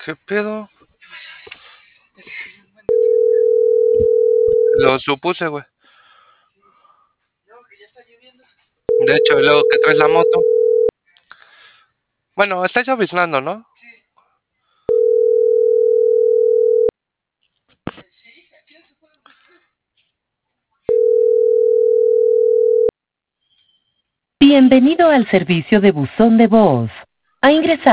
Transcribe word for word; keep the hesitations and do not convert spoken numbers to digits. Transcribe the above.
¿Qué pedo? Lo supuse, güey. De hecho, luego que traes la moto. Bueno, está lloviznando, ¿no? Bienvenido al servicio de buzón de voz. Ha ingresado